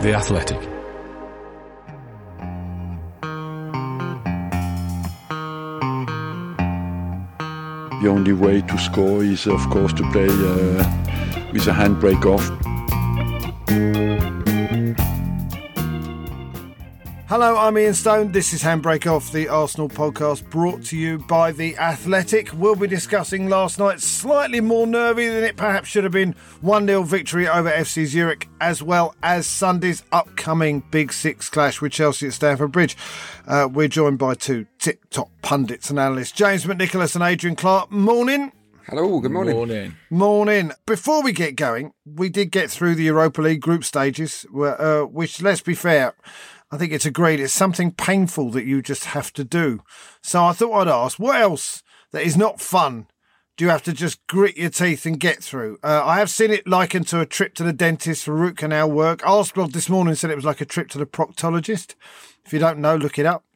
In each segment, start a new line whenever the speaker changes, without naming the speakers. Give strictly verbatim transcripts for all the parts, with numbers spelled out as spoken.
The Athletic.
The only way to score is, of course, to play uh, with a handbrake off.
Hello, I'm Ian Stone. This is Handbrake Off, the Arsenal podcast brought to you by The Athletic. We'll be discussing last night's slightly more nervy than it perhaps should have been one nil victory over F C Zurich, as well as Sunday's upcoming Big Six clash with Chelsea at Stamford Bridge. Uh, we're joined by two tip-top pundits and analysts, James McNicholas and Adrian Clark. Morning.
Hello, good morning.
Morning.
Morning. Before we get going, we did get through the Europa League group stages, uh, which, let's be fair, I think it's agreed it's something painful that you just have to do. So I thought I'd ask, what else that is not fun do you have to just grit your teeth and get through? Uh, I have seen it likened to a trip to the dentist for root canal work. Arsblog this morning said it was like a trip to the proctologist. If you don't know, look it up.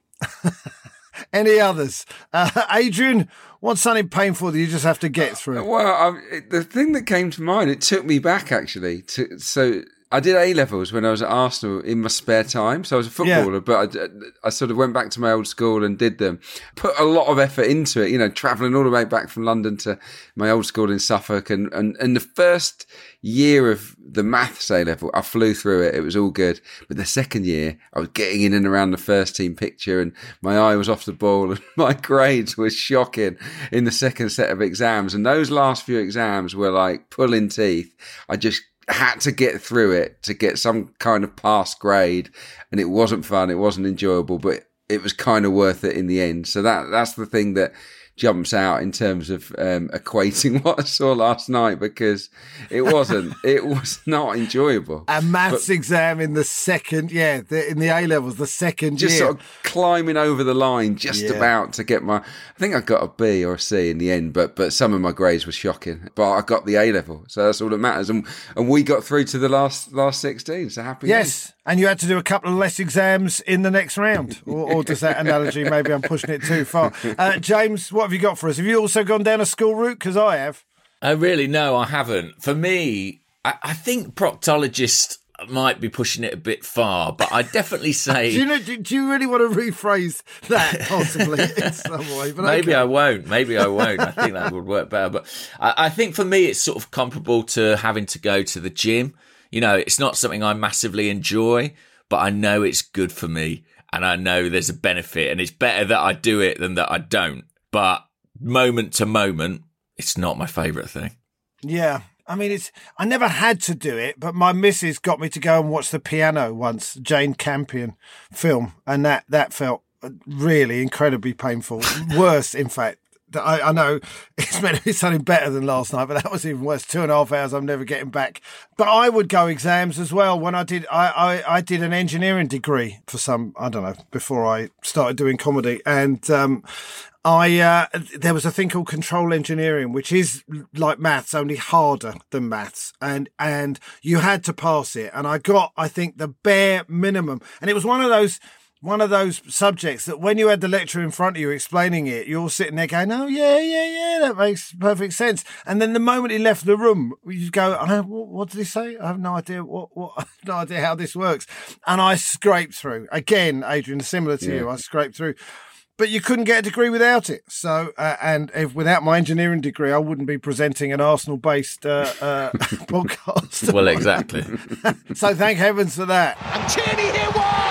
Any others? Uh, Adrian, what's something painful that you just have to get through?
Well, I, the thing that came to mind, it took me back actually. To, so I did A-levels when I was at Arsenal in my spare time. So I was a footballer, yeah. but I, I sort of went back to my old school and did them. Put a lot of effort into it, you know, travelling all the way back from London to my old school in Suffolk. And, and, and the first year of the maths A-level, I flew through it. It was all good. But the second year, I was getting in and around the first team picture and my eye was off the ball and my grades were shocking in the second set of exams. And those last few exams were like pulling teeth. I just had to get through it to get some kind of pass grade, and it wasn't fun, it wasn't enjoyable, but it was kind of worth it in the end. So that that's the thing that jumps out in terms of um, equating what I saw last night, because it wasn't, it was not enjoyable.
A maths but, exam in the second, yeah, the, in the A-levels, the second
just
year.
Just sort of climbing over the line, just
yeah.
about to get my, I think I got a B or a C in the end, but but some of my grades were shocking. But I got the A-level, so that's all that matters. And and we got through to the last last sixteen, so happy
Yes,
days.
And you had to do a couple of less exams in the next round. Or, or does that analogy, maybe I'm pushing it too far. Uh, James, what have you got for us? Have you also gone down a school route? Because I have.
Oh, really? No, I haven't. For me, I, I think proctologist might be pushing it a bit far, but I definitely say...
do, you know, do, do you really want to rephrase that, possibly, in some way? But
Maybe
okay.
I won't. Maybe I won't. I think that would work better. But I, I think for me, it's sort of comparable to having to go to the gym. You know, it's not something I massively enjoy, but I know it's good for me and I know there's a benefit and it's better that I do it than that I don't. But moment to moment, it's not my favourite thing.
Yeah. I mean, it's. I never had to do it, but my missus got me to go and watch The Piano once, Jane Campion film, and that, that felt really incredibly painful. Worse, in fact. I, I know it's meant to be something better than last night, but that was even worse. Two and a half hours I'm never getting back. But I would go exams as well. When I did, I, I, I did an engineering degree for some, I don't know, before I started doing comedy. And um, I uh, there was a thing called control engineering, which is like maths, only harder than maths. And, and you had to pass it. And I got, I think, the bare minimum. And it was one of those... One of those subjects that when you had the lecturer in front of you explaining it, you're all sitting there going, oh, yeah, yeah, yeah, that makes perfect sense. And then the moment he left the room, you go, oh, what did he say? I have no idea what, what, I have no idea how this works. And I scraped through. Again, Adrian, similar to yeah. you, I scraped through. But you couldn't get a degree without it. So, uh, and if without my engineering degree, I wouldn't be presenting an Arsenal-based uh, uh, podcast.
Well, exactly.
So thank heavens for that.
And Tierney here one!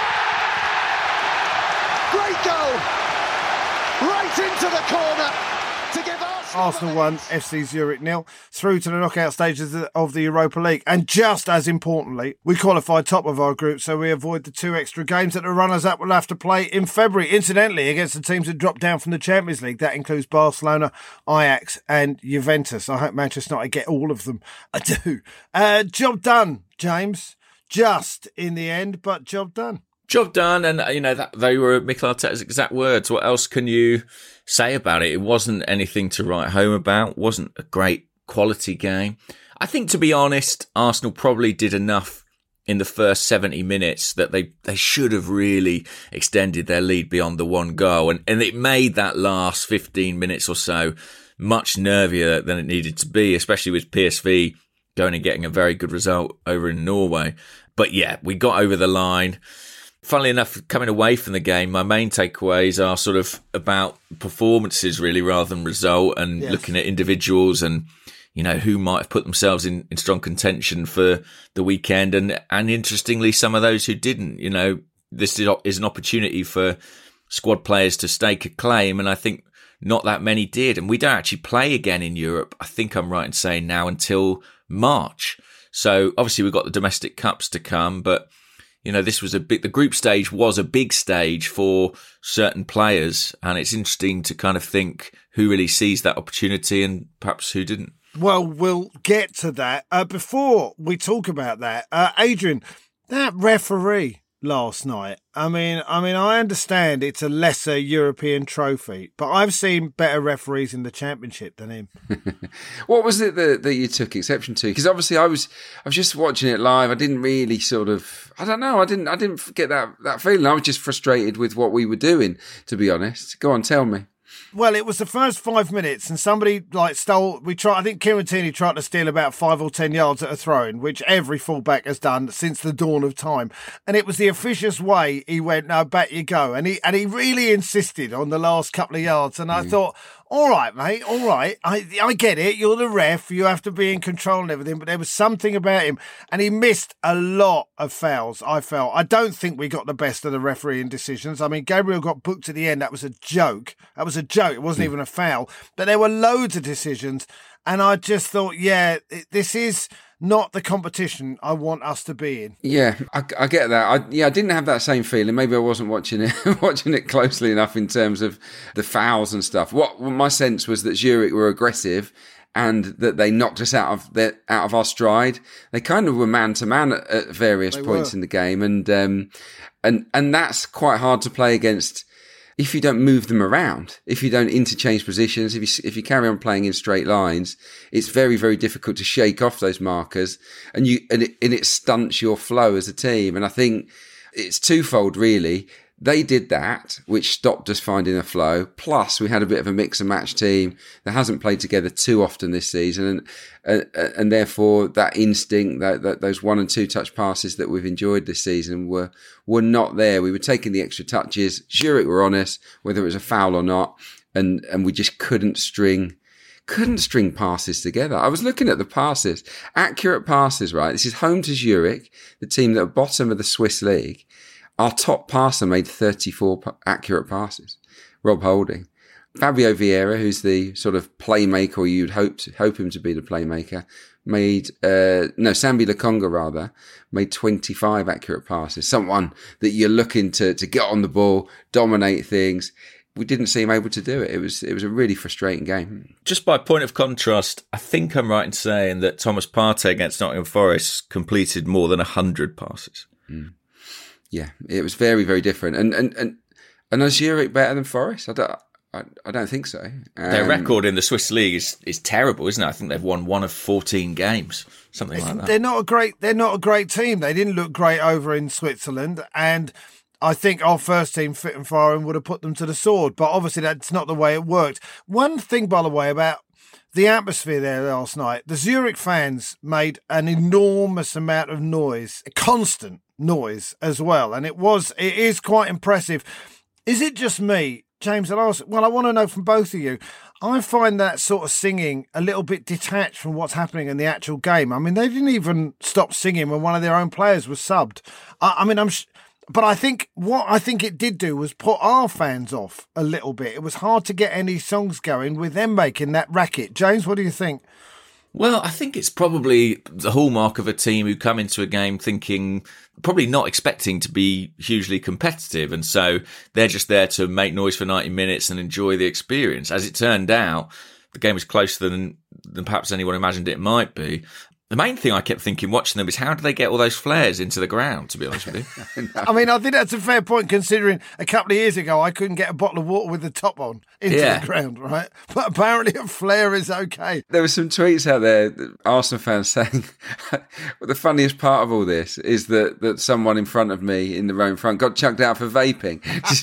Into the corner to give Arsenal,
Arsenal one, F C Zurich nil, through to the knockout stages of the Europa League. And just as importantly, we qualified top of our group, so we avoid the two extra games that the runners-up will have to play in February, incidentally, against the teams that dropped down from the Champions League. That includes Barcelona, Ajax and Juventus. I hope Manchester United get all of them. I do. Uh, job done, James. Just in the end, but job done.
Job done, and you know that they were Mikel Arteta's exact words. What else can you say about it? It wasn't anything to write home about. Wasn't a great quality game. I think, to be honest, Arsenal probably did enough in the first seventy minutes that they, they should have really extended their lead beyond the one goal, and and it made that last fifteen minutes or so much nervier than it needed to be, especially with P S V going and getting a very good result over in Norway. But yeah, we got over the line. Funnily enough, coming away from the game, my main takeaways are sort of about performances really rather than result, and yes. looking at individuals and, you know, who might have put themselves in, in strong contention for the weekend. And, and interestingly, some of those who didn't. You know, this is an opportunity for squad players to stake a claim, and I think not that many did. And we don't actually play again in Europe, I think I'm right in saying now, until March. So obviously we've got the domestic cups to come, but you know, this was a big, the group stage was a big stage for certain players, and it's interesting to kind of think who really sees that opportunity and perhaps who didn't.
Well, we'll get to that. Uh, before we talk about that, uh, Adrian, that referee last night, I mean, I mean, I understand it's a lesser European trophy, but I've seen better referees in the Championship than him.
What was it that, that you took exception to? Because obviously, I was, I was just watching it live. I didn't really sort of, I don't know, I didn't, I didn't get that that feeling. I was just frustrated with what we were doing, to be honest. Go on, tell me.
Well, it was the first five minutes and somebody like stole, we tried, I think Kieran Tierney tried to steal about five or ten yards at a throw-in, which every fullback has done since the dawn of time. And it was the officious way he went, no, back you go. And he, and he really insisted on the last couple of yards. And I mm. thought, all right, mate, all right. I I get it. You're the ref. You have to be in control and everything. But there was something about him. And he missed a lot of fouls, I felt. I don't think we got the best of the refereeing decisions. I mean, Gabriel got booked at the end. That was a joke. That was a joke. It wasn't mm. even a foul. But there were loads of decisions. And I just thought, yeah, this is not the competition I want us to be in.
Yeah, I, I get that. I, yeah, I didn't have that same feeling. Maybe I wasn't watching it watching it closely enough in terms of the fouls and stuff. What my sense was that Zurich were aggressive and that they knocked us out of their, out of our stride. They kind of were man to man at, at various they points were. in the game, and um, and and that's quite hard to play against. If you don't move them around, if you don't interchange positions, if you if you carry on playing in straight lines, it's very, very difficult to shake off those markers, and you and it, and it stunts your flow as a team. And I think it's twofold, really. They did that, which stopped us finding a flow. Plus, we had a bit of a mix and match team that hasn't played together too often this season, and uh, and therefore that instinct, that, that those one and two touch passes that we've enjoyed this season were were not there. We were taking the extra touches. Zurich were on us, whether it was a foul or not, and and we just couldn't string. Couldn't string passes together. I was looking at the passes, accurate passes. Right, this is home to Zurich, the team that are bottom of the Swiss league. Our top passer made thirty-four accurate passes, Rob Holding. Fabio Vieira, who's the sort of playmaker, or you'd hope to, hope him to be the playmaker, made, uh, no, Sambi Lokonga rather, made twenty-five accurate passes. Someone that you're looking to, to get on the ball, dominate things. We didn't see him able to do it. It was it was a really frustrating game.
Just by point of contrast, I think I'm right in saying that Thomas Partey against Nottingham Forest completed more than one hundred passes.
Mm. Yeah, it was very, very different. And and and, and is Zurich better than Forest? I don't, I, I don't think so. Um,
Their record in the Swiss league is, is terrible, isn't it? I think they've won one of fourteen games, something like that.
They're not a great. They're not a great team. They didn't look great over in Switzerland, and I think our first team, fit and firing, would have put them to the sword. But obviously, that's not the way it worked. One thing, by the way, about the atmosphere there last night, the Zurich fans made an enormous amount of noise, constant noise as well. And it was, it is quite impressive. Is it just me, James? And I was, well, I want to know from both of you. I find that sort of singing a little bit detached from what's happening in the actual game. I mean, they didn't even stop singing when one of their own players was subbed. I, I mean, I'm, sh- but I think what I think it did do was put our fans off a little bit. It was hard to get any songs going with them making that racket. James, what do you think?
Well, I think it's probably the hallmark of a team who come into a game thinking, probably not expecting to be hugely competitive. And so they're just there to make noise for ninety minutes and enjoy the experience. As it turned out, the game was closer than, than perhaps anyone imagined it might be. The main thing I kept thinking watching them is how do they get all those flares into the ground, to be honest with you?
I mean, I think that's a fair point considering a couple of years ago I couldn't get a bottle of water with the top on into yeah. the ground, right? But apparently a flare is okay.
There were some tweets out there, Arsenal fans saying, well, the funniest part of all this is that, that someone in front of me in the row in front got chucked out for vaping.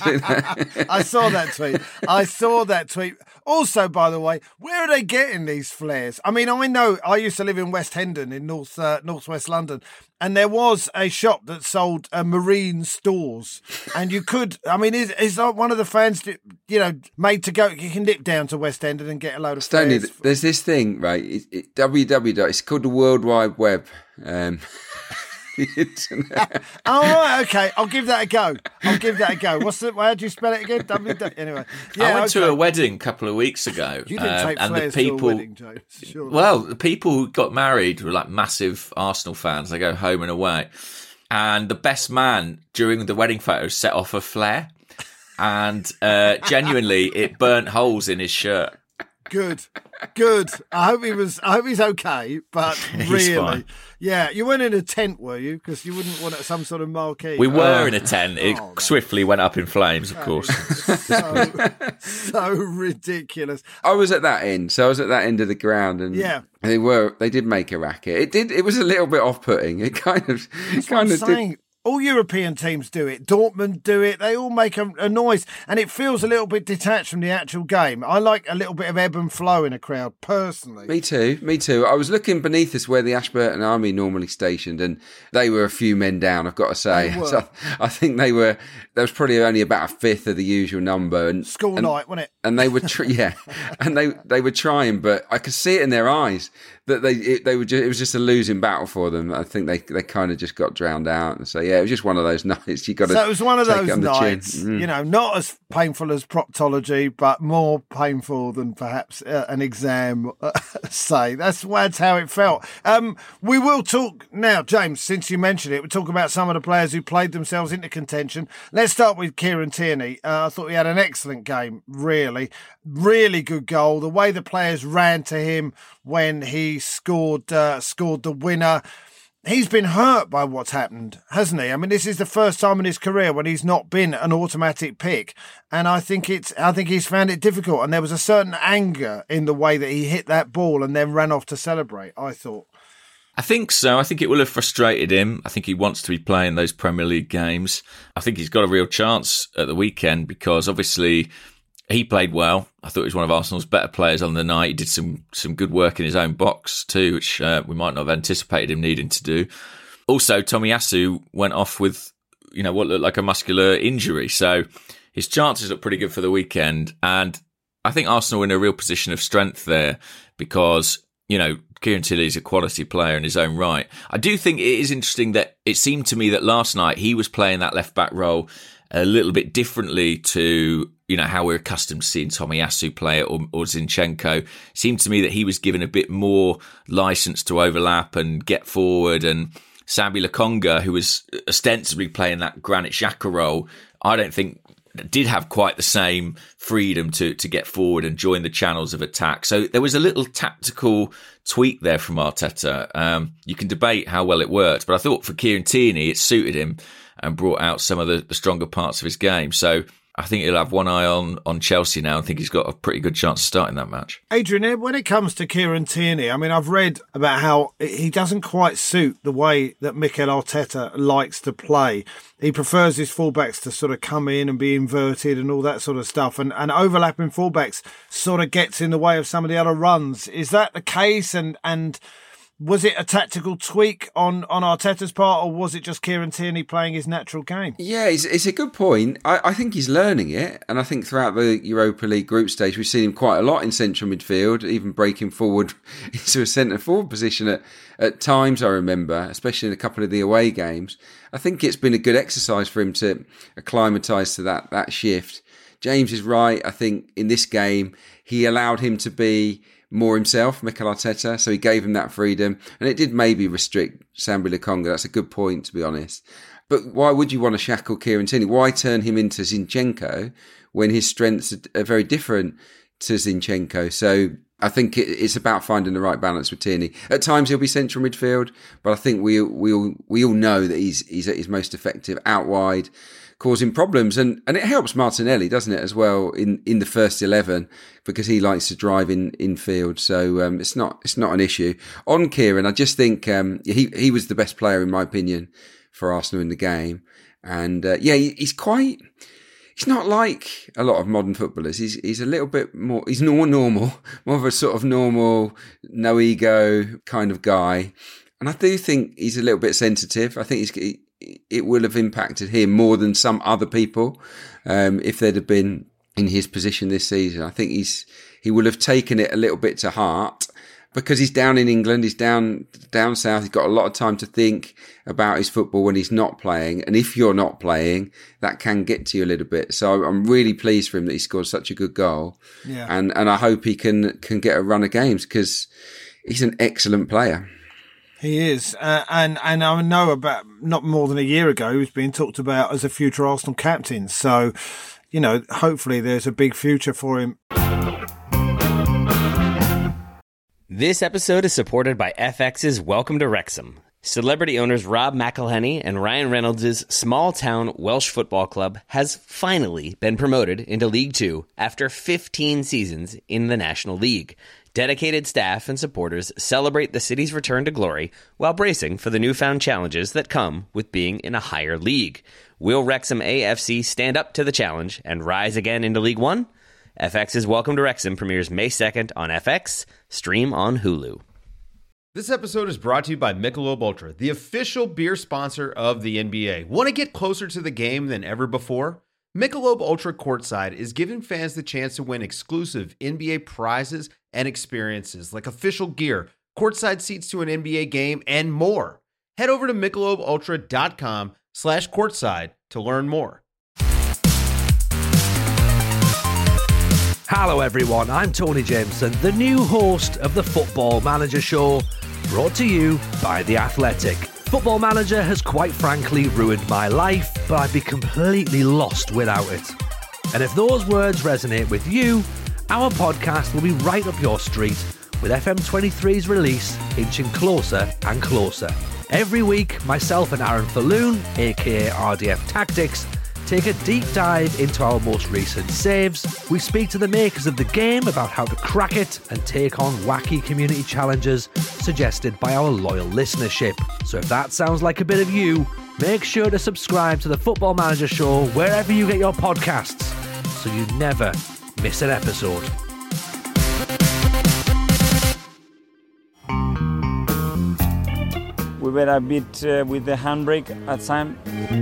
I saw that tweet. I saw that tweet. Also, by the way, where are they getting these flares? I mean, I know I used to live in West Hendon Hendon in North uh, Northwest London, and there was a shop that sold uh, marine stores, and you could, I mean, is is that one of the fans, you know, made to go? You can nip down to West Hendon and get a load of.
Stanley,
fares.
there's this thing, right? It, it, w w w. It's called the World Wide Web. Um, the internet.
Oh, right, okay. I'll give that a go. I'll give that a go. What's the? How do you spell it again? W. Anyway, yeah.
I went
okay.
to a wedding a couple of weeks ago.
You didn't
um,
take
and the
flares
people,
to a wedding, James. Sure.
Well, the people who got married were like massive Arsenal fans. They go home and away, and the best man during the wedding photos set off a flare, and uh, genuinely, it burnt holes in his shirt.
Good, good. I hope he was. I hope he's okay. But
He's
really,
fine.
yeah, you weren't in a tent, were you? Because you wouldn't want some sort of marquee.
We were
Oh,
in a tent. It
oh, no.
swiftly went up in flames, of course.
so, so ridiculous.
I was at that end, so I was at that end of the ground, and
Yeah.
they were they did make a racket. It did. It was a little bit off putting. It kind of, it kind
I'm
of did.
saying. All European teams do it. Dortmund do it. They all make a, a noise, and it feels a little bit detached from the actual game. I like a little bit of ebb and flow in a crowd, personally.
Me too, me too. I was looking beneath us where the Ashburton Army normally stationed, and they were a few men down, I've got to say.
They were.
So I think they were, there was probably only about a fifth of the usual number. And
School
and,
night, wasn't it?
And they were, tr- yeah, and they, they were trying, but I could see it in their eyes that they, it, they were just, it was just a losing battle for them. I think they, they kind of just got drowned out. And so, yeah, it was just one of those nights. You got to
So it was one of
take
those
it on the chin.
nights,
Mm.
you know, not as painful as proctology, but more painful than perhaps uh, an exam, uh, say. That's, that's how it felt. Um, we will talk now, James, since you mentioned it, we'll talk about some of the players who played themselves into contention. Let's start with Kieran Tierney. Uh, I thought he had an excellent game, really. Really good goal. The way the players ran to him when he scored uh, scored the winner. He's been hurt by what's happened, hasn't he? I mean, this is the first time in his career when he's not been an automatic pick, and I think it's I think he's found it difficult. And there was a certain anger in the way that he hit that ball and then ran off to celebrate, I thought.
I think so. I think it will have frustrated him. I think he wants to be playing those Premier League games. I think he's got a real chance at the weekend because obviously he played well. I thought he was one of Arsenal's better players on the night. He did some some good work in his own box too, which uh, we might not have anticipated him needing to do. Also, Tomiyasu went off with, you know, what looked like a muscular injury. So his chances look pretty good for the weekend. And I think Arsenal are in a real position of strength there because, you know, Kieran Tierney is a quality player in his own right. I do think it is interesting that it seemed to me that last night he was playing that left-back role a little bit differently to, you know, how we're accustomed to seeing Tomiyasu play it or, or Zinchenko. It seemed to me that he was given a bit more license to overlap and get forward. And Sambi Lokonga, who was ostensibly playing that Granit Xhaka role, I don't think did have quite the same freedom to to get forward and join the channels of attack. So there was a little tactical tweak there from Arteta. Um, you can debate how well it worked, but I thought for Kieran Tierney, it suited him and brought out some of the, the stronger parts of his game. So I think he'll have one eye on, on Chelsea now. I think he's got a pretty good chance of starting that match.
Adrian, when it comes to Kieran Tierney, I mean, I've read about how he doesn't quite suit the way that Mikel Arteta likes to play. He prefers his fullbacks to sort of come in and be inverted and all that sort of stuff. And, and overlapping fullbacks sort of gets in the way of some of the other runs. Is that the case? And, and was it a tactical tweak on, on Arteta's part, or was it just Kieran Tierney playing his natural game?
Yeah, it's, it's a good point. I, I think he's learning it. And I think throughout the Europa League group stage, we've seen him quite a lot in central midfield, even breaking forward into a centre-forward position at, at times, I remember, especially in a couple of the away games. I think it's been a good exercise for him to acclimatise to that, that shift. James is right. I think in this game, he allowed him to be more himself, Mikel Arteta, so he gave him that freedom, and it did maybe restrict Sambi Lokonga. That's a good point, to be honest. But why would you want to shackle Kieran Tierney? Why turn him into Zinchenko when his strengths are very different to Zinchenko? So I think it's about finding the right balance with Tierney. At times he'll be central midfield, but I think we we all, we all know that he's he's at his most effective out wide, causing problems. And, and it helps Martinelli, doesn't it, as well, in, in the first eleven, because he likes to drive in, in field. So um, it's not it's not an issue. On Kieran, I just think um, he, he was the best player, in my opinion, for Arsenal in the game. And uh, yeah, he, he's quite... he's not like a lot of modern footballers. He's he's a little bit more, he's more normal, more of a sort of normal, no ego kind of guy. And I do think he's a little bit sensitive. I think he's, it will have impacted him more than some other people um, if they'd have been in his position this season. I think he's he will have taken it a little bit to heart because he's down in England, he's down down south. He's got a lot of time to think about his football when he's not playing. And if you're not playing, that can get to you a little bit. So I'm really pleased for him that he scored such a good goal.
Yeah.
And and I hope he can can get a run of games because he's an excellent player.
He is, uh, and and I know about not more than a year ago he was being talked about as a future Arsenal captain. So, you know, hopefully there's a big future for him.
This episode is supported by F X's Welcome to Wrexham. Celebrity owners Rob McElhenney and Ryan Reynolds' small-town Welsh football club has finally been promoted into League Two after fifteen seasons in the National League. Dedicated staff and supporters celebrate the city's return to glory while bracing for the newfound challenges that come with being in a higher league. Will Wrexham A F C stand up to the challenge and rise again into League One? F X's Welcome to Wrexham premieres May second on F X, stream on Hulu.
This episode is brought to you by Michelob Ultra, the official beer sponsor of the N B A. Want to get closer to the game than ever before? Michelob Ultra Courtside is giving fans the chance to win exclusive N B A prizes and experiences like official gear, courtside seats to an N B A game, and more. Head over to michelobultra.com slash courtside to learn more.
Hello everyone, I'm Tony Jameson, the new host of the Football Manager Show, brought to you by The Athletic. Football Manager has quite frankly ruined my life, but I'd be completely lost without it. And if those words resonate with you, our podcast will be right up your street, with F M twenty-three's release inching closer and closer. Every week, myself and Aaron Falloon, aka R D F Tactics, take a deep dive into our most recent saves. We speak to the makers of the game about how to crack it and take on wacky community challenges suggested by our loyal listenership. So if that sounds like a bit of you, make sure to subscribe to the Football Manager Show wherever you get your podcasts, so you never miss an episode.
We were a bit uh, with the handbrake at time.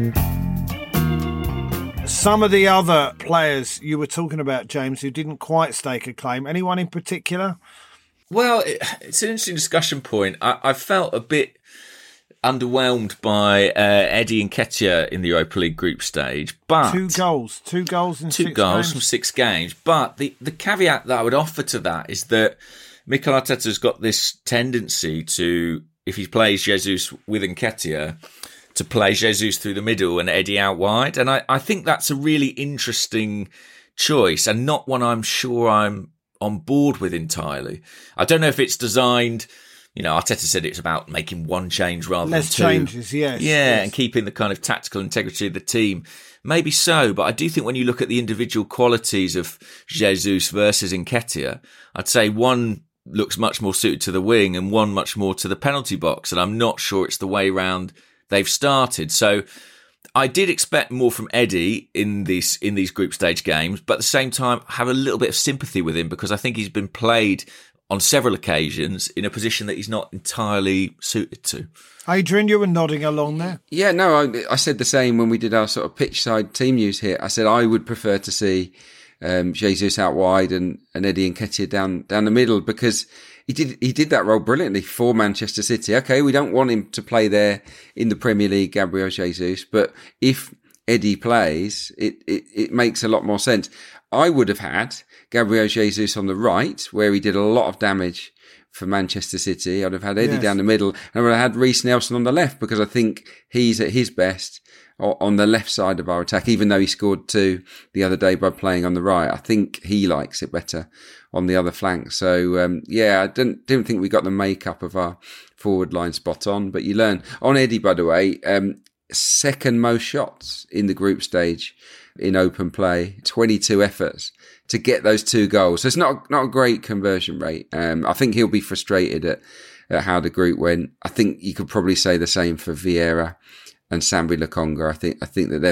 Some of the other players you were talking about, James, who didn't quite stake a claim, anyone in particular?
Well, it, it's an interesting discussion point. I, I felt a bit underwhelmed by uh, Eddie Nketiah in the Europa League group stage, but
two goals, two goals in
two
six
goals
games.
from six games. But the the caveat that I would offer to that is that Mikel Arteta's got this tendency to, if he plays Jesus with Nketiah, to play Jesus through the middle and Eddie out wide. And I, I think that's a really interesting choice and not one I'm sure I'm on board with entirely. I don't know if it's designed, you know, Arteta said it's about making one change rather
Less
than two.
changes, yes.
Yeah,
yes.
and keeping the kind of tactical integrity of the team. Maybe so, but I do think when you look at the individual qualities of Jesus versus Nketiah, I'd say one looks much more suited to the wing and one much more to the penalty box. And I'm not sure it's the way round they've started. So I did expect more from Eddie in these in these group stage games, but at the same time have a little bit of sympathy with him because I think he's been played on several occasions in a position that he's not entirely suited to.
Adrian, you were nodding along there.
Yeah, no, I, I said the same when we did our sort of pitch side team news here. I said I would prefer to see um, Jesus out wide and, and Eddie Nketiah down down the middle because He did he did that role brilliantly for Manchester City. Okay, we don't want him to play there in the Premier League, Gabriel Jesus, but if Eddie plays, it, it, it makes a lot more sense. I would have had Gabriel Jesus on the right, where he did a lot of damage for Manchester City. I'd have had Eddie yes. down the middle, and I would have had Reece Nelson on the left because I think he's at his best on the left side of our attack, even though he scored two the other day by playing on the right. I think he likes it better on the other flank. So, um, yeah, I didn't, didn't think we got the makeup of our forward line spot on, but you learn. On Eddie, by the way, um, second most shots in the group stage in open play, twenty-two efforts to get those two goals. So it's not, not a great conversion rate. Um, I think he'll be frustrated at, at how the group went. I think you could probably say the same for Vieira and Sambi Lokonga. I think, I think that they've had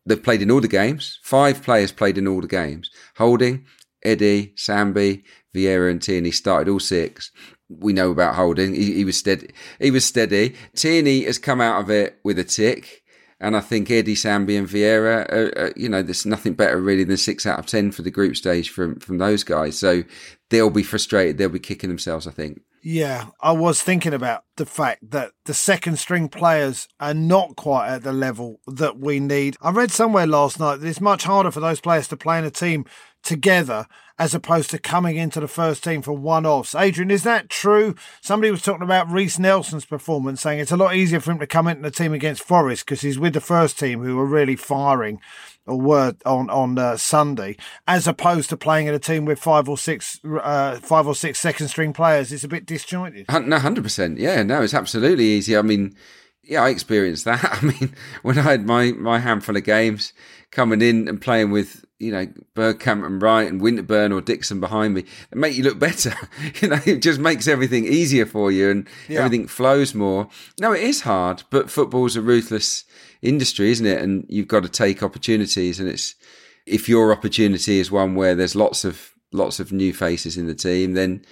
they've played in all the games. Five players played in all the games. Holding, Eddie, Sambi, Vieira and Tierney started all six. We know about Holding. He, he was steady. He was steady. Tierney has come out of it with a tick. And I think Eddie, Sambi and Vieira, are, are, you know, there's nothing better really than six out of ten for the group stage from, from those guys. So they'll be frustrated. They'll be kicking themselves, I think.
Yeah, I was thinking about the fact that the second string players are not quite at the level that we need. I read somewhere last night that it's much harder for those players to play in a team together as opposed to coming into the first team for one-offs. Adrian, is that true? Somebody was talking about Reece Nelson's performance, saying it's a lot easier for him to come into the team against Forest because he's with the first team who are really firing or were on on uh, Sunday, as opposed to playing in a team with five or six uh, five or six second string players. It's a bit disjointed.
No, one hundred percent. Yeah, no, it's absolutely easy. I mean, yeah, I experienced that. I mean, when I had my, my handful of games coming in and playing with, you know, Bergkamp and Wright and Winterburn or Dixon behind me, it make you look better. You know, it just makes everything easier for you and yeah. everything flows more. No, it is hard, but football's a ruthless industry, isn't it? And you've got to take opportunities. And it's, if your opportunity is one where there's lots of, lots of new faces in the team, then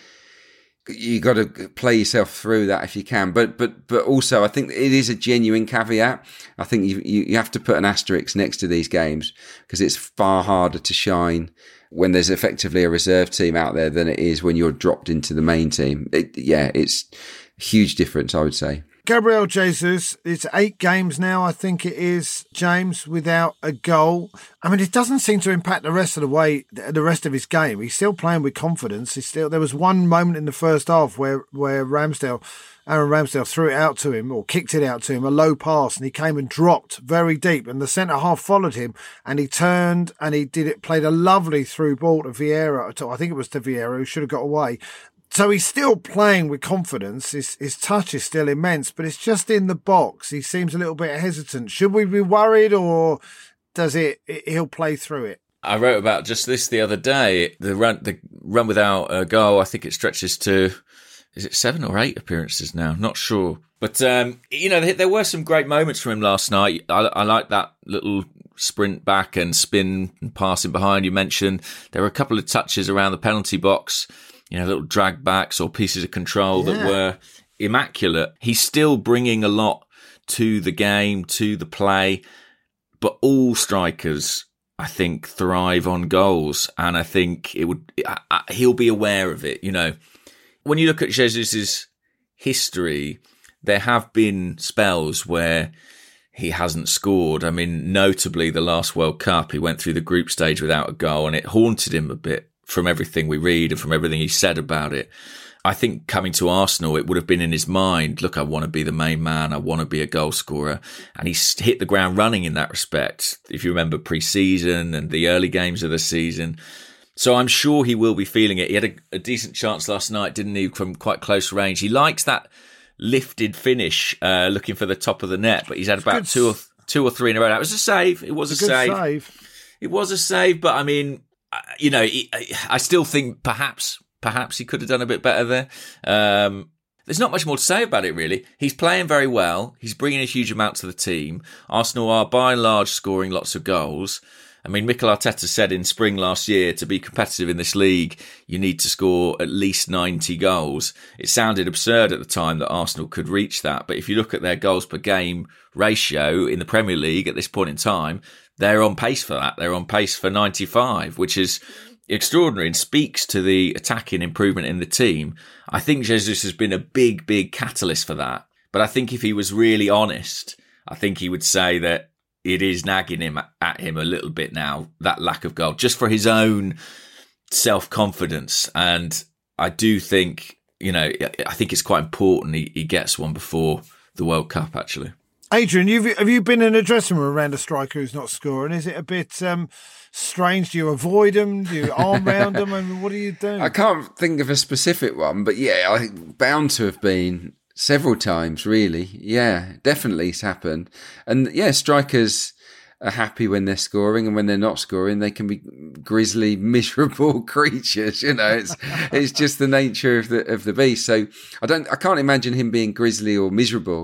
you got to play yourself through that if you can. But but but also, I think it is a genuine caveat. I think you you, you have to put an asterisk next to these games because it's far harder to shine when there's effectively a reserve team out there than it is when you're dropped into the main team. It, yeah, it's a huge difference, I would say.
Gabriel Jesus, it's eight games now, I think it is, James, without a goal. I mean, it doesn't seem to impact the rest of the way, the rest of his game. He's still playing with confidence. He's still. There was one moment in the first half where, where Ramsdale, Aaron Ramsdale threw it out to him or kicked it out to him, a low pass, and he came and dropped very deep. And the centre half followed him and he turned and he did it, played a lovely through ball to Vieira. I think it was to Vieira, who should have got away. So he's still playing with confidence. His, his touch is still immense, but it's just in the box. He seems a little bit hesitant. Should we be worried, or does it, it he'll play through it?
I wrote about just this the other day. The run, the run without a goal, I think it stretches to, is it seven or eight appearances now? Not sure. But, um, you know, there were some great moments for him last night. I, I like that little sprint back and spin and passing behind you mentioned. There were a couple of touches around the penalty box, you know, little drag backs or pieces of control yeah. that were immaculate. He's still bringing a lot to the game, to the play, but all strikers, I think, thrive on goals. And I think it would, I, I, he'll be aware of it. You know, when you look at Jesus's history, there have been spells where he hasn't scored. I mean, notably the last World Cup, he went through the group stage without a goal and it haunted him a bit. From everything we read and from everything he said about it. I think coming to Arsenal, it would have been in his mind, look, I want to be the main man. I want to be a goal scorer. And he's hit the ground running in that respect. If you remember pre-season and the early games of the season. So I'm sure he will be feeling it. He had a, a decent chance last night, didn't he, from quite close range. He likes that lifted finish, uh, looking for the top of the net, but he's had about two or, two or three in a row. That was a save. It was a, a save. save. It was a save, but I mean, you know, I still think perhaps, perhaps he could have done a bit better there. Um, there's not much more to say about it, really. He's playing very well. He's bringing a huge amount to the team. Arsenal are, by and large, scoring lots of goals. I mean, Mikel Arteta said in spring last year, to be competitive in this league, you need to score at least ninety goals. It sounded absurd at the time that Arsenal could reach that. But if you look at their goals per game ratio in the Premier League at this point in time, they're on pace for that. They're on pace for ninety-five, which is extraordinary and speaks to the attacking improvement in the team. I think Jesus has been a big, big catalyst for that. But I think if he was really honest, I think he would say that it is nagging him at him a little bit now, that lack of goal, just for his own self-confidence. And I do think, you know, I think it's quite important he, he gets one before the World Cup, actually.
Adrian, you've, have you been in a dressing room around a striker who's not scoring? Is it a bit um, strange? Do you avoid them? Do you arm round them? I mean, what do you do?
I can't think of a specific one, but yeah, I think bound to have been several times, really. Yeah, definitely it's happened. And yeah, strikers are happy when they're scoring, and when they're not scoring, they can be grisly, miserable creatures. You know, it's it's just the nature of the of the beast. So I don't, I can't imagine him being grisly or miserable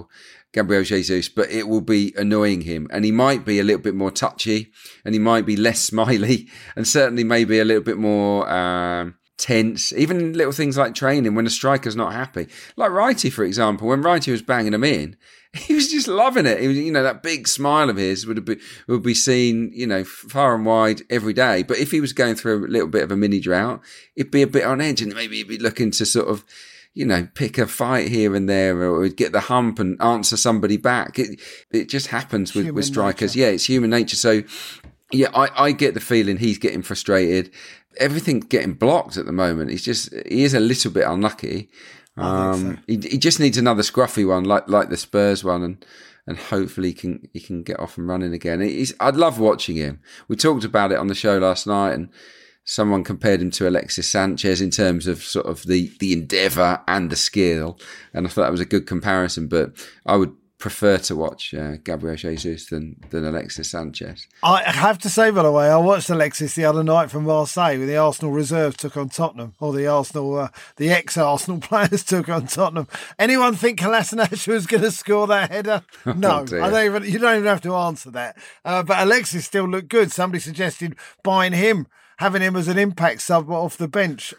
Gabriel Jesus, but it will be annoying him. And he might be a little bit more touchy, and he might be less smiley, and certainly maybe a little bit more um, tense. Even little things like training when a striker's not happy. Like Wrighty, for example, when Wrighty was banging him in, he was just loving it. He was, you know, that big smile of his would be would be seen, you know, far and wide every day. But if he was going through a little bit of a mini drought, it'd be a bit on edge, and maybe he'd be looking to sort of, you know, pick a fight here and there, or get the hump and answer somebody back. It it just happens with, with strikers. Nature. Yeah, it's human nature. So, yeah, I, I get the feeling he's getting frustrated. Everything's getting blocked at the moment. He's just, he is a little bit unlucky. Um, so. he, he just needs another scruffy one, like like the Spurs one, and and hopefully he can he can get off and running again. He's, I'd love watching him. We talked about it on the show last night, and someone compared him to Alexis Sanchez in terms of sort of the the endeavour and the skill, and I thought that was a good comparison. But I would prefer to watch uh, Gabriel Jesus than, than Alexis Sanchez.
I have to say, by the way, I watched Alexis the other night from Marseille when the Arsenal reserves took on Tottenham, or the Arsenal, uh, the ex-Arsenal players took on Tottenham. Anyone think Kolasinac was going to score that header? No,
oh
I don't even, you don't even have to answer that. Uh, but Alexis still looked good. Somebody suggested buying him, having him as an impact sub off the bench.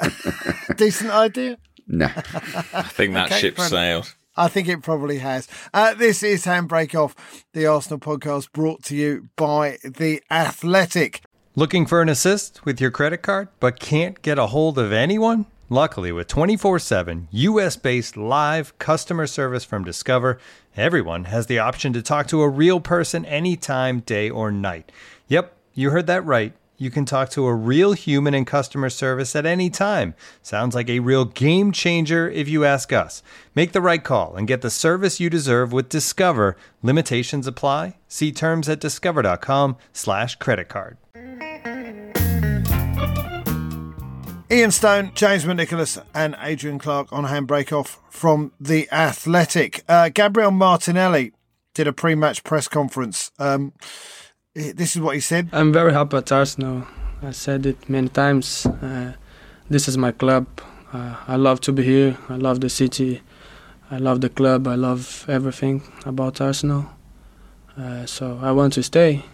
Decent idea?
No.
I think that okay, ship sailed.
I think it probably has. Uh, this is Handbrake Off, the Arsenal podcast brought to you by The Athletic.
Looking for an assist with your credit card but can't get a hold of anyone? Luckily, with twenty-four seven U S-based live customer service from Discover, everyone has the option to talk to a real person anytime, day or night. Yep, you heard that right. You can talk to a real human in customer service at any time. Sounds like a real game changer if you ask us. Make the right call and get the service you deserve with Discover. Limitations apply. See terms at discover.com slash credit card.
Ian Stone, James McNicholas and Adrian Clark on Handbrake Off from The Athletic. Uh, Gabriel Martinelli did a pre-match press conference. Um... This is what he said.
I'm very happy at Arsenal. I said it many times. Uh, this is my club. Uh, I love to be here. I love the city. I love the club. I love everything about Arsenal. Uh, so I want to stay.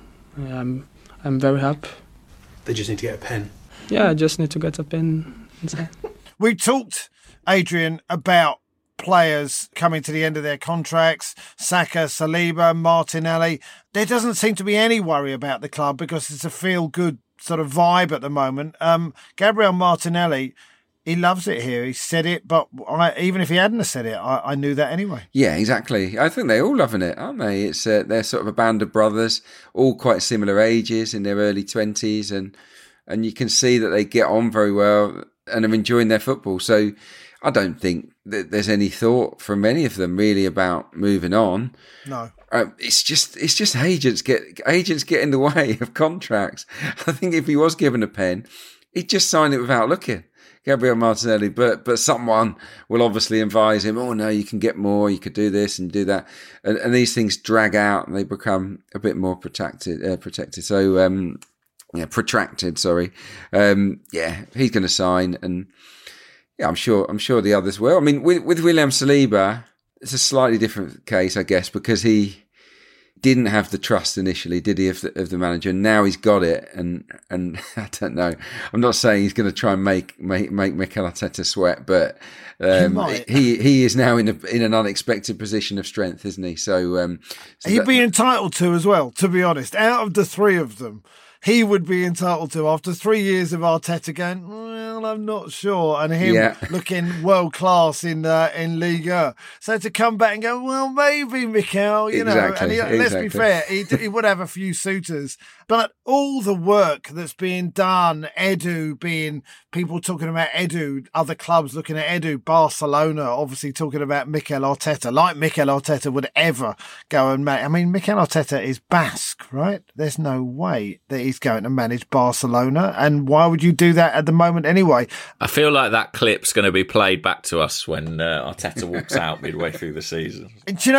I'm I'm very happy.
They just need to get a pen.
Yeah, I just need to get a pen inside.
We talked, Adrian, about players coming to the end of their contracts, Saka, Saliba, Martinelli. There doesn't seem to be any worry about the club because it's a feel-good sort of vibe at the moment. Um, Gabriel Martinelli, he loves it here. He said it, but I, even if he hadn't have said it, I, I knew that anyway.
Yeah, exactly. I think they're all loving it, aren't they? It's uh, they're sort of a band of brothers, all quite similar ages, in their early twenties, and and you can see that they get on very well and are enjoying their football. So I don't think that there's any thought from any of them really about moving on.
No,
uh, it's just it's just agents get agents get in the way of contracts. I think if he was given a pen, he'd just sign it without looking, Gabriel Martinelli. But but someone will obviously advise him. Oh no, you can get more. You could do this and do that, and, and these things drag out and they become a bit more protected. Uh, protected. So um, yeah, protracted. Sorry. Um, yeah, he's going to sign and. Yeah, I'm sure. I'm sure the others will. I mean, with with William Saliba, it's a slightly different case, I guess, because he didn't have the trust initially, did he, of the, of the manager? And now he's got it, and and I don't know. I'm not saying he's going to try and make make make Mikel Arteta sweat, but um, he he is now in a in an unexpected position of strength, isn't he? So, um, so
he'd
that,
be entitled to as well. To be honest, out of the three of them, he would be entitled to, after three years of Arteta going, well, I'm not sure, and him yeah. looking world class in uh, in Liga. So to come back and go, well, maybe Mikel, you
exactly,
know, and he,
exactly.
let's be fair, he, he would have a few suitors, but all the work that's being done, Edu being people talking about Edu, other clubs looking at Edu, Barcelona obviously talking about Mikel Arteta, like Mikel Arteta would ever go and make. I mean, Mikel Arteta is Basque, right? There's no way that he's going to manage Barcelona, and why would you do that at the moment anyway?
I feel like that clip's going to be played back to us when uh, Arteta walks out midway through the season.
Do you know?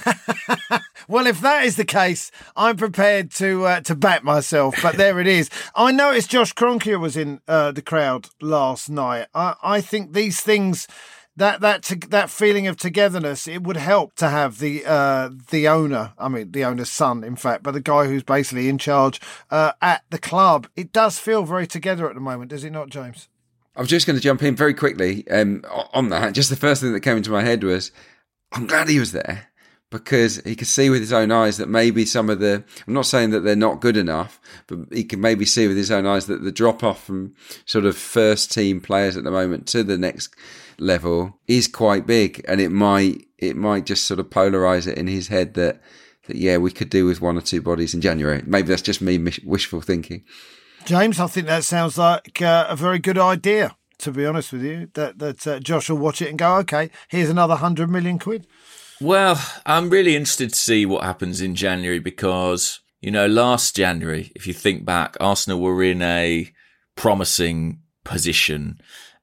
Well, if that is the case, I'm prepared to uh, to back myself. But there it is. I noticed Josh Kroenke was in uh, the crowd last night. I, I think these things, that that to, that feeling of togetherness, it would help to have the uh, the owner, I mean the owner's son, in fact, but the guy who's basically in charge uh, at the club. It does feel very together at the moment, does it not, James?
I was just going to jump in very quickly um, on that. Just the first thing that came into my head was, I'm glad he was there, because he could see with his own eyes that maybe some of the, I'm not saying that they're not good enough, but he can maybe see with his own eyes that the drop off from sort of first team players at the moment to the next level is quite big, and it might it might just sort of polarize it in his head that, that yeah, we could do with one or two bodies in January. Maybe that's just me wishful thinking.
James, I think that sounds like uh, a very good idea, to be honest with you, that, that uh, Josh will watch it and go, okay, here's another hundred million quid.
Well, I'm really interested to see what happens in January because, you know, last January, if you think back, Arsenal were in a promising position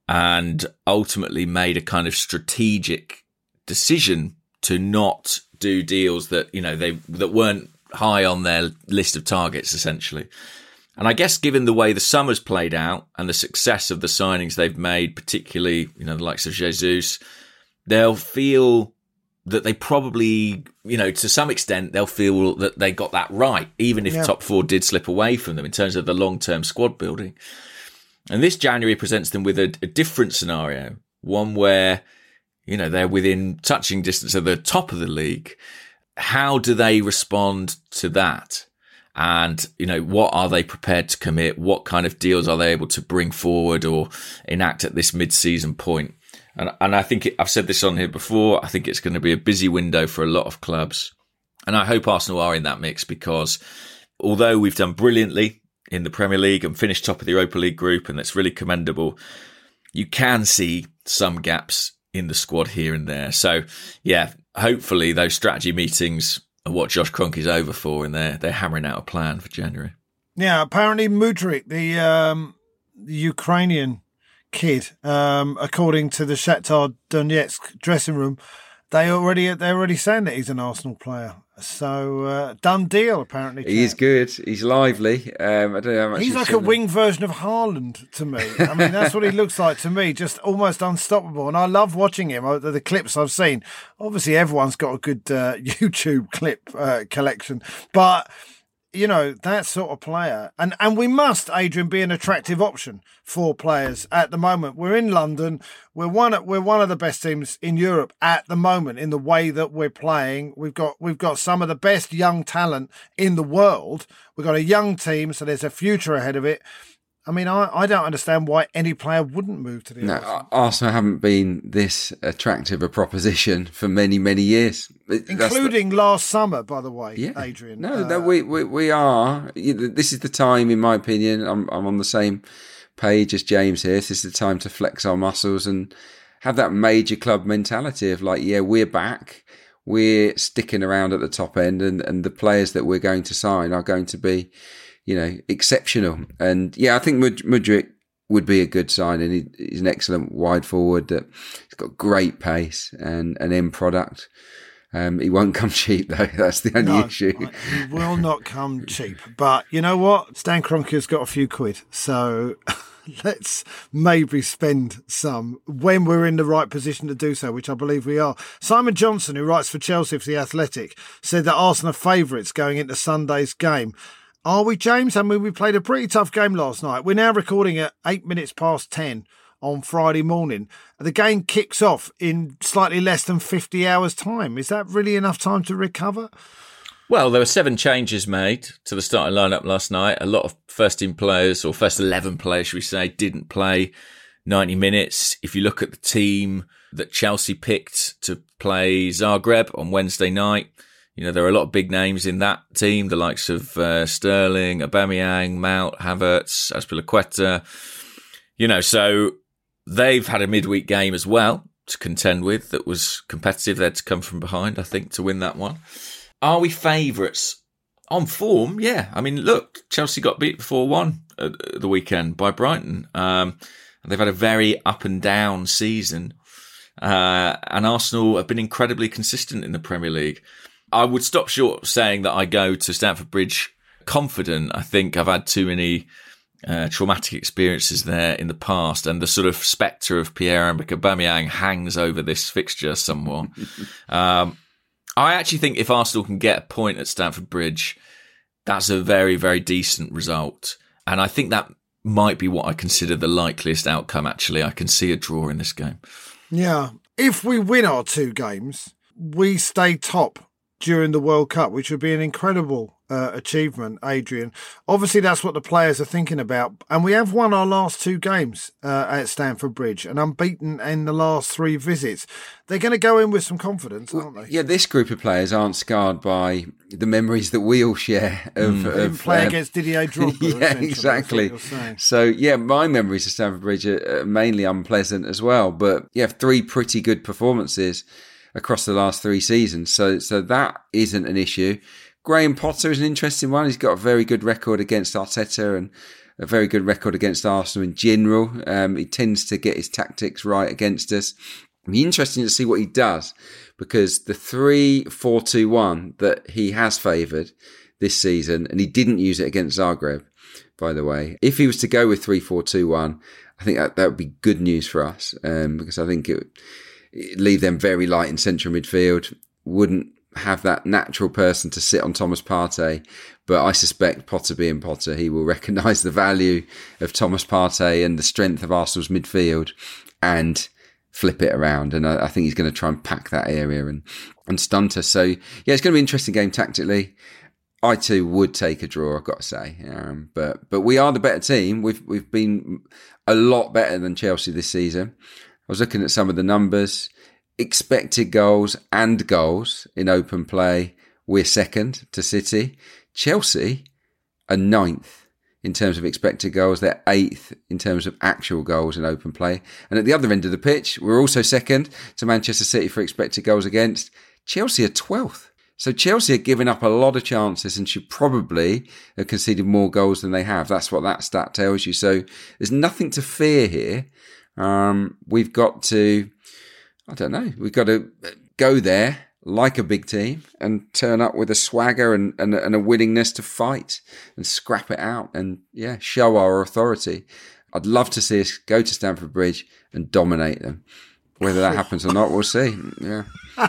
and ultimately made a kind of strategic decision to not do deals that, you know, they that weren't high on their list of targets, essentially. And I guess given the way the summer's played out and the success of the signings they've made, particularly, you know, the likes of Jesus, they'll feel that they probably, you know, to some extent, they'll feel that they got that right, even if yeah. top four did slip away from them in terms of the long-term squad building. And this January presents them with a, a different scenario, one where, you know, they're within touching distance of the top of the league. How do they respond to that? And, you know, what are they prepared to commit? What kind of deals are they able to bring forward or enact at this mid-season point? And, and I think it, I've said this on here before. I think it's going to be a busy window for a lot of clubs. And I hope Arsenal are in that mix because although we've done brilliantly in the Premier League and finished top of the Europa League group, and that's really commendable, you can see some gaps in the squad here and there. So, yeah, hopefully those strategy meetings are what Josh Kroenke's over for, and they're, they're hammering out a plan for January.
Yeah, apparently Mudryk, the, um, the Ukrainian kid, um, according to the Shakhtar Donetsk dressing room, they already they're already saying that he's an Arsenal player. So uh, done deal. Apparently,
he's good. He's lively. Um, I don't know how much
he's like a wing version of Haaland to me. I mean, that's what he looks like to me. Just almost unstoppable. And I love watching him. The, the clips I've seen. Obviously, everyone's got a good uh, YouTube clip uh, collection, but. You know, that sort of player. And and we must, Adrian, be an attractive option for players at the moment. We're in London. We're one of, we're one of the best teams in Europe at the moment in the way that we're playing. We've got we've got some of the best young talent in the world. We've got a young team, so there's a future ahead of it. I mean, I, I don't understand why any player wouldn't move to the
No,
Arsenal.
Arsenal haven't been this attractive a proposition for many, many years.
Including the, last summer, by the way,
yeah.
Adrian.
No,
uh,
no we, we we are. This is the time, in my opinion, I'm I'm on the same page as James here. This is the time to flex our muscles and have that major club mentality of like, yeah, we're back. We're sticking around at the top end, and, and the players that we're going to sign are going to be, you know, exceptional. And yeah, I think Mudryk would be a good signing. He, he's an excellent wide forward that he's got great pace and an end product. Um, he won't come cheap though. That's the only
no,
issue.
He will not come cheap. But you know what? Stan Kroenke's got a few quid. So let's maybe spend some when we're in the right position to do so, which I believe we are. Simon Johnson, who writes for Chelsea for The Athletic, said that Arsenal are favourites going into Sunday's game. Are we, James? I mean, we played a pretty tough game last night. We're now recording at eight minutes past ten on Friday morning. The game kicks off in slightly less than fifty hours' time. Is that really enough time to recover?
Well, there were seven changes made to the starting lineup last night. A lot of first-team players, or first eleven players, should we say, didn't play ninety minutes. If you look at the team that Chelsea picked to play Zagreb on Wednesday night, you know, there are a lot of big names in that team, the likes of uh, Sterling, Aubameyang, Mount, Havertz, Azpilicueta. You know, so they've had a midweek game as well to contend with that was competitive. They had to come from behind, I think, to win that one. Are we favourites? On form, yeah. I mean, look, Chelsea got beat four one at the weekend by Brighton. Um, and they've had a very up and down season. Uh, and Arsenal have been incredibly consistent in the Premier League. I would stop short of saying that I go to Stamford Bridge confident. I think I've had too many uh, traumatic experiences there in the past, and the sort of spectre of Pierre-Emerick Aubameyang hangs over this fixture somewhat. um, I actually think if Arsenal can get a point at Stamford Bridge, that's a very, very decent result. And I think that might be what I consider the likeliest outcome, actually. I can see a draw in this game.
Yeah. If we win our two games, we stay top during the World Cup, which would be an incredible uh, achievement, Adrian. Obviously, that's what the players are thinking about. And we have won our last two games uh, at Stamford Bridge and unbeaten in the last three visits. They're going to go in with some confidence, aren't they?
Yeah, this group of players aren't scarred by the memories that we all share of...
Mm.
of
play
um,
against Didier Drogba.
Yeah, exactly. So, yeah, my memories of Stamford Bridge are mainly unpleasant as well. But, yeah, three pretty good performances across the last three seasons. So so that isn't an issue. Graham Potter is an interesting one. He's got a very good record against Arteta and a very good record against Arsenal in general. Um, he tends to get his tactics right against us. It'll be interesting to see what he does, because the three four two one that he has favoured this season, and he didn't use it against Zagreb, by the way. If he was to go with three four two one, I think that, that would be good news for us, um, because I think it would leave them very light in central midfield, wouldn't have that natural person to sit on Thomas Partey. But I suspect, Potter being Potter, he will recognise the value of Thomas Partey and the strength of Arsenal's midfield and flip it around. And I, I think he's going to try and pack that area and, and stunt us. So, yeah, it's going to be an interesting game tactically. I too would take a draw, I've got to say. Um, but but we are the better team. We've We've been a lot better than Chelsea this season. I was looking at some of the numbers. Expected goals and goals in open play, we're second to City. Chelsea are ninth in terms of expected goals. They're eighth in terms of actual goals in open play. And at the other end of the pitch, we're also second to Manchester City for expected goals against. Chelsea are twelfth. So Chelsea are giving up a lot of chances and should probably have conceded more goals than they have. That's what that stat tells you. So there's nothing to fear here. Um, we've got to, I don't know, we've got to go there like a big team and turn up with a swagger and, and, and a willingness to fight and scrap it out and, yeah, show our authority. I'd love to see us go to Stamford Bridge and dominate them. Whether that happens or not, we'll see. Yeah.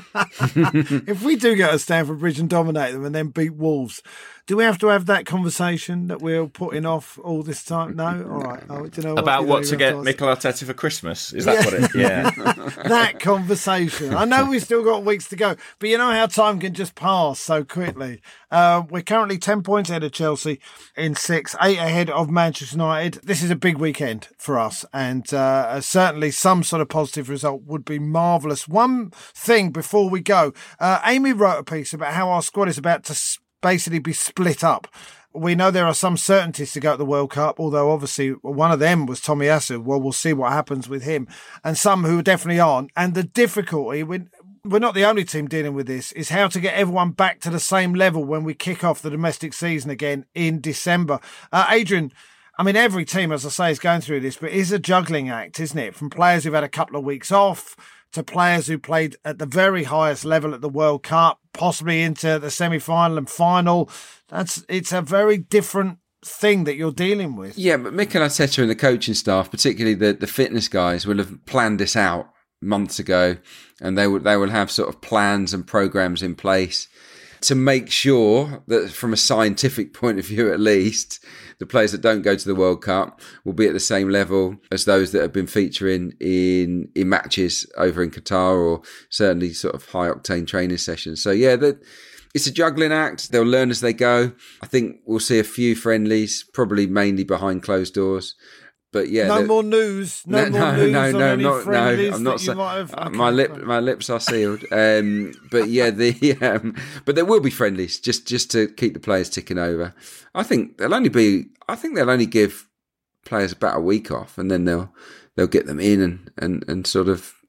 If we do go to Stamford Bridge and dominate them and then beat Wolves, do we have to have that conversation that we're putting off all this time? No? All right. Oh, do you know what?
About
You know,
what
you
to
have
get
ask-
Mikel Arteta for Christmas? Is that
Yeah.
what it? Yeah.
That conversation. I know we've still got weeks to go, but you know how time can just pass so quickly. Uh, we're currently ten points ahead of Chelsea in six, eight ahead of Manchester United. This is a big weekend for us, and uh, certainly some sort of positive result would be marvellous. One thing before we go, uh, Amy wrote a piece about how our squad is about to s- basically be split up. We know there are some certainties to go to the World Cup, although obviously one of them was Tomiyasu. Well, we'll see what happens with him. And some who definitely aren't. And the difficulty, we're, we're not the only team dealing with this, is how to get everyone back to the same level when we kick off the domestic season again in December. Uh, Adrian, I mean, every team, as I say, is going through this, but it is a juggling act, isn't it? From players who've had a couple of weeks off to players who played at the very highest level at the World Cup, possibly into the semi-final and final. That's it's a very different thing that you're dealing with.
Yeah, but Mikel Arteta and the coaching staff, particularly the, the fitness guys, will have planned this out months ago, and they will they will have sort of plans and programs in place to make sure that, from a scientific point of view at least, the players that don't go to the World Cup will be at the same level as those that have been featuring in in matches over in Qatar, or certainly sort of high octane training sessions. So yeah, the, it's a juggling act. They'll learn as they go. I think we'll see a few friendlies, probably mainly behind closed doors. But yeah,
no
the,
more news. No,
no,
more
no,
news
no,
on
no,
any
not, no.
friendlies
I'm not
that you
saying
might have.
uh,
Okay,
my lip,
fine.
my lips are sealed. Um, but yeah, the um, but there will be friendlies just just to keep the players ticking over. I think they'll only be. I think they'll only give players about a week off, and then they'll they'll get them in and and and sort of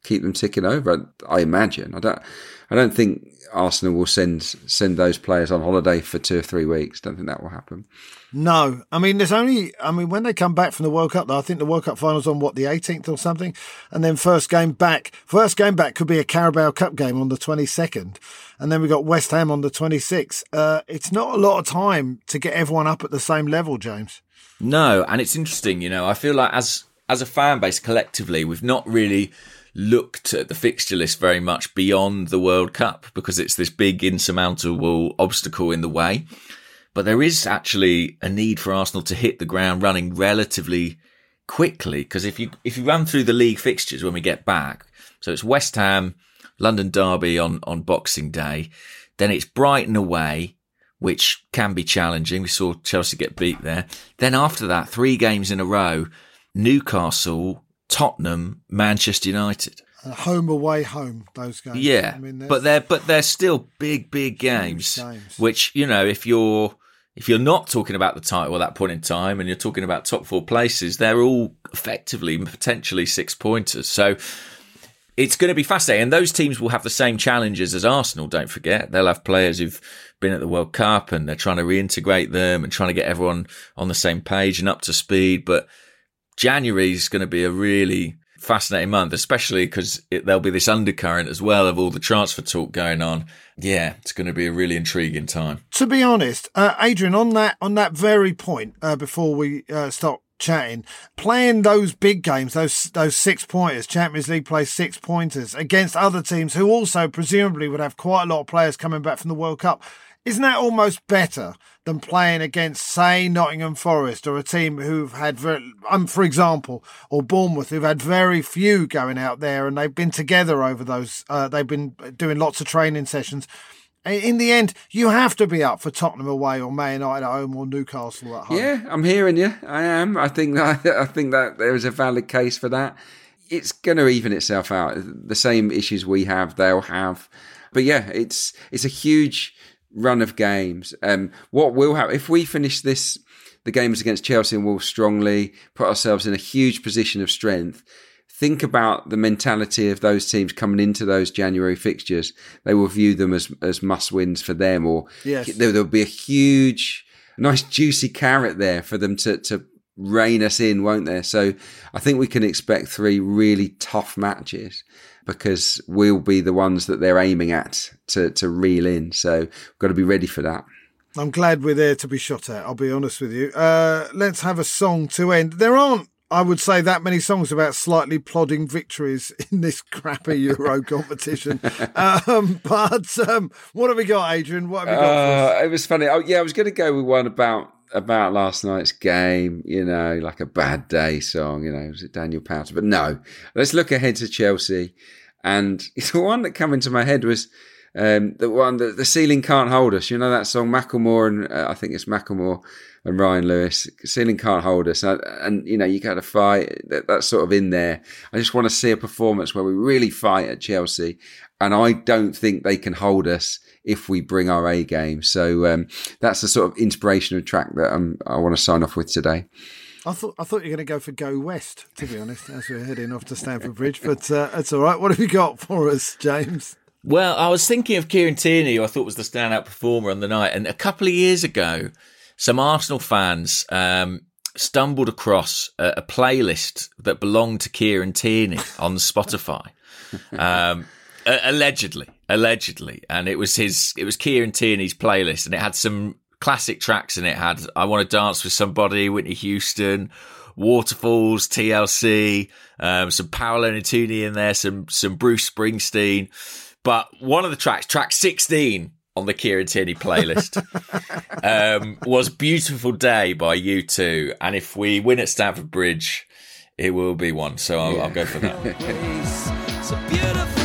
keep them ticking over. I, I imagine. I don't. I don't think Arsenal will send send those players on holiday for two or three weeks. Don't think that will happen.
No, I mean, there's only, I mean, when they come back from the World Cup, though, I think the World Cup final's on, what, the eighteenth or something? And then first game back, first game back could be a Carabao Cup game on the twenty-second. And then we got West Ham on the twenty-sixth. Uh, it's not a lot of time to get everyone up at the same level, James.
No, and it's interesting, you know, I feel like as as a fan base collectively, we've not really looked at the fixture list very much beyond the World Cup because it's this big insurmountable obstacle in the way. But there is actually a need for Arsenal to hit the ground running relatively quickly, because if you if you run through the league fixtures when we get back, so it's West Ham, London Derby on, on Boxing Day, then it's Brighton away, which can be challenging. We saw Chelsea get beat there. Then after that, three games in a row, Newcastle, Tottenham, Manchester United.
Uh, home away home, those games.
Yeah,
I mean,
but they're but they're still big big games,
games,
which, you know, if you're if you're not talking about the title at that point in time and you're talking about top four places, they're all effectively potentially six pointers. So it's going to be fascinating, and those teams will have the same challenges as Arsenal. Don't forget, they'll have players who've been at the World Cup and they're trying to reintegrate them and trying to get everyone on the same page and up to speed. But January is going to be a really fascinating month, especially because there'll be this undercurrent as well of all the transfer talk going on. Yeah, it's going to be a really intriguing time.
To be honest, uh, Adrian, on that on that very point, uh, before we uh, start chatting, playing those big games, those those six pointers, Champions League play six pointers against other teams who also presumably would have quite a lot of players coming back from the World Cup. Isn't that almost better than playing against, say, Nottingham Forest or a team who've had, very, um, for example, or Bournemouth, who've had very few going out there and they've been together over those, uh, they've been doing lots of training sessions. In the end, you have to be up for Tottenham away or Man United at home or Newcastle at home.
Yeah, I'm hearing you. I am. I think that, I think that there is a valid case for that. It's going to even itself out. The same issues we have, they'll have. But yeah, it's it's a huge run of games. Um, what will happen if we finish this, the games against Chelsea and Wolves strongly, put ourselves in a huge position of strength? Think about the mentality of those teams coming into those January fixtures. They will view them as as must wins for them, or
yes.
there will be a huge, nice juicy carrot there for them to to rein us in, won't there? So I think we can expect three really tough matches, because we'll be the ones that they're aiming at to, to reel in. So we've got to be ready for that.
I'm glad we're there to be shot at, I'll be honest with you. Uh, let's have a song to end. There aren't, I would say, that many songs about slightly plodding victories in this crappy Euro competition. um, but um, what have we got, Adrian? What have we got
uh,
for us?
It was funny. Oh, yeah, I was going to go with one about about last night's game, you know, like a bad day song, you know, was it Daniel Powter? But no, let's look ahead to Chelsea. And the one that came into my head was um, the one that The Ceiling Can't Hold Us. You know that song, Macklemore and uh, I think it's Macklemore and Ryan Lewis, Ceiling Can't Hold Us. And, and you know, you got to fight. That, that's sort of in there. I just want to see a performance where we really fight at Chelsea. And I don't think they can hold us if we bring our A game. So um, that's the sort of inspirational track that um, I want to sign off with today.
I thought I thought you were going to go for Go West, to be honest, as we're heading off to Stamford Bridge. But uh, that's all right. What have you got for us, James?
Well, I was thinking of Kieran Tierney, who I thought was the standout performer on the night. And a couple of years ago, some Arsenal fans um, stumbled across a, a playlist that belonged to Kieran Tierney on Spotify. Um Allegedly, allegedly, and it was his. It was Kieran Tierney's playlist, and it had some classic tracks in it. It had "I Want to Dance with Somebody," Whitney Houston, "Waterfalls," T L C, um, some Paolo Nutini in there, some some Bruce Springsteen. But one of the tracks, track sixteen on the Kieran Tierney playlist, um, was "Beautiful Day" by U two, and if we win at Stamford Bridge, it will be one. So I'll, yeah. I'll go for that.
It's a beautiful.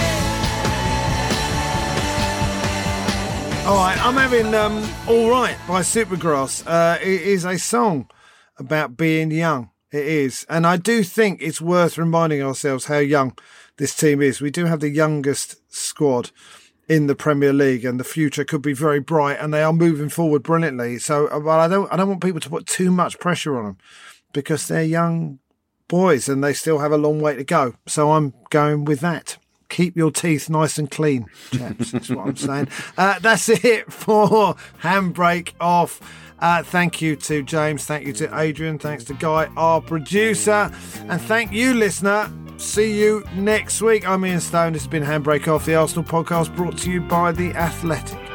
All right, I'm having um, All Right by Supergrass. Uh, it is a song about being young. It is. And I do think it's worth reminding ourselves how young this team is. We do have the youngest squad in the Premier League, and the future could be very bright, and they are moving forward brilliantly. So, but I don't, I don't want people to put too much pressure on them, because they're young boys, and they still have a long way to go. So I'm going with that. Keep your teeth nice and clean, chaps. That's what I'm saying. Uh, that's it for Handbrake Off. Uh, thank you to James. Thank you to Adrian. Thanks to Guy, our producer. And thank you, listener. See you next week. I'm Ian Stone. This has been Handbrake Off, the Arsenal podcast brought to you by The Athletic.